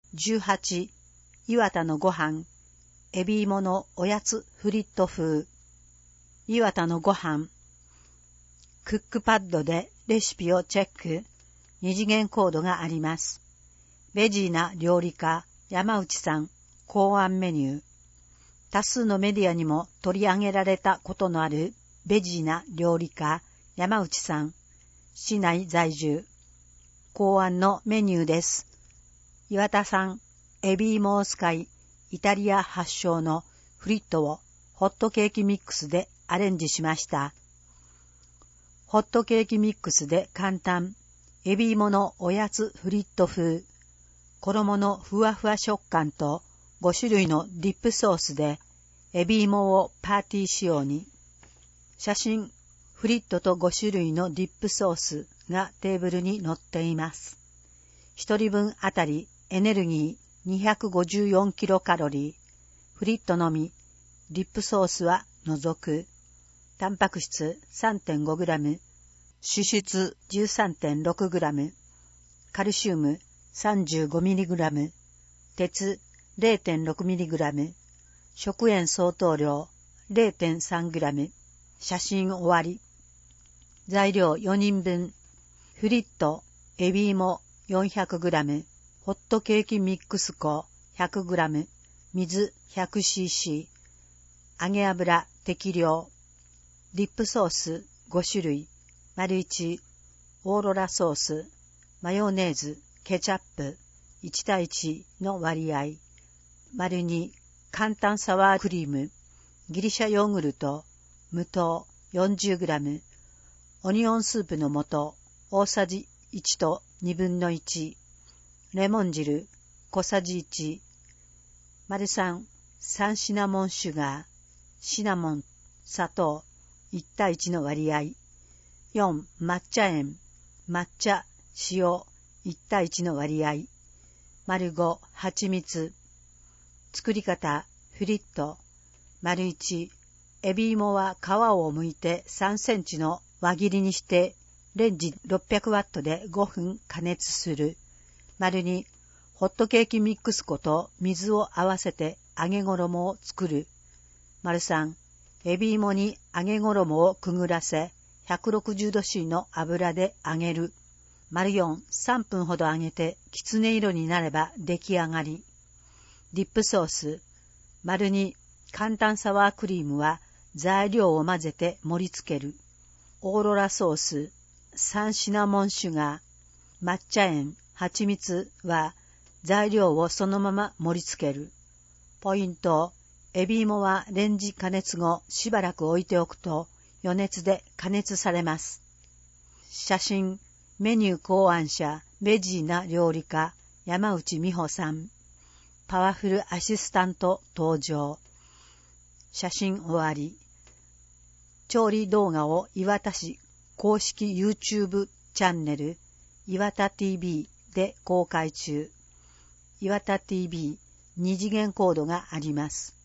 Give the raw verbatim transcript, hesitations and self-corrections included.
じゅうはち、岩田のご飯、エビ芋のおやつフリット風。岩田のご飯。クックパッドでレシピをチェック。二次元コードがあります。ベジーな料理家、山内さん、考案メニュー。多数のメディアにも取り上げられたことのあるベジーな料理家、山内さん、市内在住。考案のメニューです。岩田さん、エビ芋を使い、イタリア発祥のフリットをホットケーキミックスでアレンジしました。ホットケーキミックスで簡単、エビ芋のおやつフリット風。衣のふわふわ食感とご種類のディップソースでエビ芋をパーティー仕様に。写真、フリットとご種類のディップソースがテーブルに載っています。一人分あたりエネルギーにひゃくごじゅうよんキロカロリー。フリットのみ、ディップソースは除く。タンパク質 さんてんごグラム、脂質 じゅうさんてんろくグラム、カルシウム さんじゅうごミリグラム、鉄 れいてんろくミリグラム、食塩相当量 れいてんさんグラム。写真終わり。材料よにんぶん。フリット、エビ芋 よんひゃくグラム、ホットケーキミックス粉 ひゃくグラム、水 ひゃくシーシー、揚げ油適量、ディップソースご種類、丸いち、オーロラソース、マヨネーズ、ケチャップ、いちたいいちの割合、丸に、簡単サワークリーム、ギリシャヨーグルト、無糖 よんじゅうグラム、オニオンスープの素、大さじいちとにぶんのいち、レモン汁、小さじいち、丸さん、サンシナモンシュガー、シナモン、砂糖、いちたいいちの割合、よん、抹茶塩、抹茶、塩、いちたいいちの割合、丸ご、蜂蜜。作り方、フリット。丸いち、エビ芋は皮を剥いてさんセンチの輪切りにして、レンジろっぴゃくワットでごふん加熱する。丸に、ホットケーキミックス粉と水を合わせて揚げ衣を作る。丸さん、エビ芋に揚げ衣をくぐらせ、ひゃくろくじゅうど C の油で揚げる。丸よん、さんぷんほど揚げてきつね色になれば出来上がり。ディップソース。丸に、簡単サワークリームは材料を混ぜて盛り付ける。オーロラソース、サンシナモンシュガー、抹茶塩、蜂蜜は材料をそのまま盛り付ける。ポイント、エビ芋はレンジ加熱後しばらく置いておくと余熱で加熱されます。写真、メニュー考案者、ベジーな料理家、山内美穂さん。パワフルアシスタント登場。写真終わり。調理動画を岩田市公式 YouTube チャンネル、岩田 ティーブイ で公開中。岩田 ティーブイ 二次元コードがあります。